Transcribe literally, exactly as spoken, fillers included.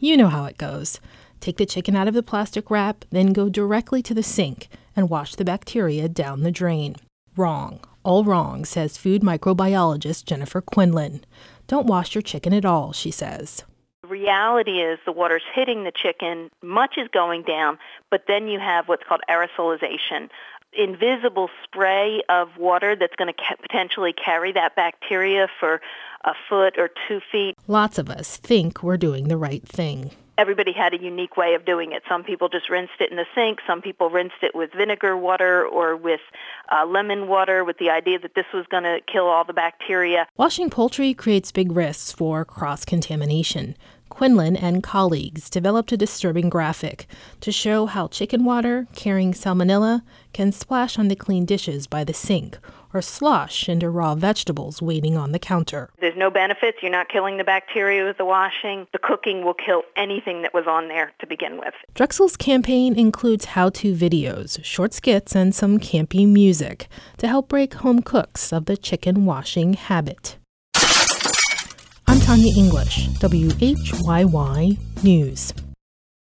You know how it goes. Take the chicken out of the plastic wrap, then go directly to the sink and wash the bacteria down the drain. Wrong. All wrong, says food microbiologist Jennifer Quinlan. Don't wash your chicken at all, she says. The reality is the water's hitting the chicken, much is going down, but then you have what's called aerosolization, invisible spray of water that's going to ca- potentially carry that bacteria for a foot or two feet. Lots of us think we're doing the right thing. Everybody had a unique way of doing it. Some people just rinsed it in the sink. Some people rinsed it with vinegar water or with uh, lemon water with the idea that this was going to kill all the bacteria. Washing poultry creates big risks for cross-contamination. Quinlan and colleagues developed a disturbing graphic to show how chicken water carrying salmonella can splash onto clean dishes by the sink or slosh into raw vegetables waiting on the counter. There's no benefits. You're not killing the bacteria with the washing. The cooking will kill anything that was on there to begin with. Drexel's campaign includes how-to videos, short skits, and some campy music to help break home cooks of the chicken washing habit. I'm Tanya English, W H Y Y News.